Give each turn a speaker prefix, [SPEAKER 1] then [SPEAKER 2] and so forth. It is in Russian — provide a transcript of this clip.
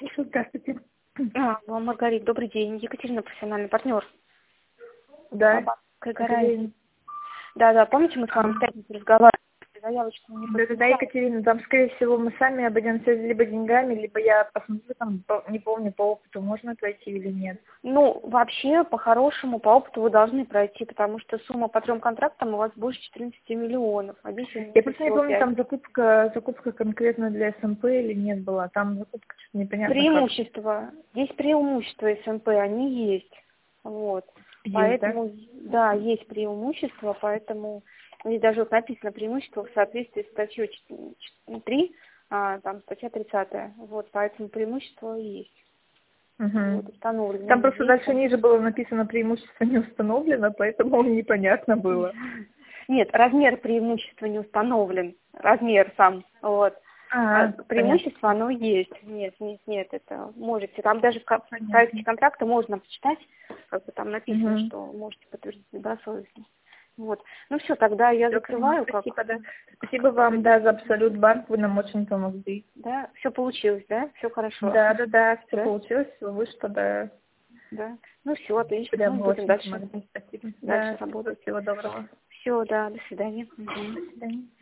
[SPEAKER 1] Слушаю, здравствуйте.
[SPEAKER 2] Маргарита, добрый день. Екатерина, профессиональный партнер.
[SPEAKER 1] Да,
[SPEAKER 2] Бабская гора.
[SPEAKER 1] Екатерина.
[SPEAKER 2] Да, помните, мы с вами в пятницу разговаривали, заявочку не
[SPEAKER 1] Да,
[SPEAKER 2] подписали?
[SPEAKER 1] Екатерина, там, скорее всего, мы сами обойдемся либо деньгами, либо я посмотрю, там, не помню, по опыту, можно пройти или нет.
[SPEAKER 2] Ну, вообще, по-хорошему, по опыту вы должны пройти, потому что сумма по 3 контрактам у вас больше 14 миллионов. А здесь
[SPEAKER 1] Я просто не
[SPEAKER 2] всего
[SPEAKER 1] помню,
[SPEAKER 2] 5.
[SPEAKER 1] там закупка конкретно для СМП или нет была. Там закупка что-то непонятно как.
[SPEAKER 2] Преимущества. Здесь преимущества СМП, они есть. Вот.
[SPEAKER 1] Есть, да?
[SPEAKER 2] Поэтому, да, есть преимущества, поэтому здесь даже вот написано преимущество в соответствии с статьей 3, там статья 30. Вот, поэтому преимущество есть. Вот,
[SPEAKER 1] Угу.
[SPEAKER 2] установлено.
[SPEAKER 1] Там просто
[SPEAKER 2] Есть,
[SPEAKER 1] дальше ниже было написано преимущество не установлено, поэтому непонятно было.
[SPEAKER 2] Нет, размер преимущества не установлен. Размер сам. Вот. А
[SPEAKER 1] Понятно.
[SPEAKER 2] преимущество, оно есть. Нет, это можете. Там даже в проекте
[SPEAKER 1] Понятно.
[SPEAKER 2] контракта можно почитать, как бы там написано,
[SPEAKER 1] Угу.
[SPEAKER 2] что можете подтвердить добросовестность. Вот. Ну все, тогда я
[SPEAKER 1] Все,
[SPEAKER 2] закрываю, как
[SPEAKER 1] спасибо, да. Спасибо вам, да, за Абсолют банк, вы нам очень помогли.
[SPEAKER 2] да, все получилось, да, все хорошо.
[SPEAKER 1] Да, все
[SPEAKER 2] Да,
[SPEAKER 1] получилось, все вышло, да.
[SPEAKER 2] да. Ну все, отлично.
[SPEAKER 1] Прям
[SPEAKER 2] Ну,
[SPEAKER 1] вы
[SPEAKER 2] будем
[SPEAKER 1] очень
[SPEAKER 2] дальше
[SPEAKER 1] помогли, спасибо.
[SPEAKER 2] дальше
[SPEAKER 1] Да, спасибо,
[SPEAKER 2] работать.
[SPEAKER 1] всего доброго.
[SPEAKER 2] Все, да, до свидания. Мгм.
[SPEAKER 1] До свидания.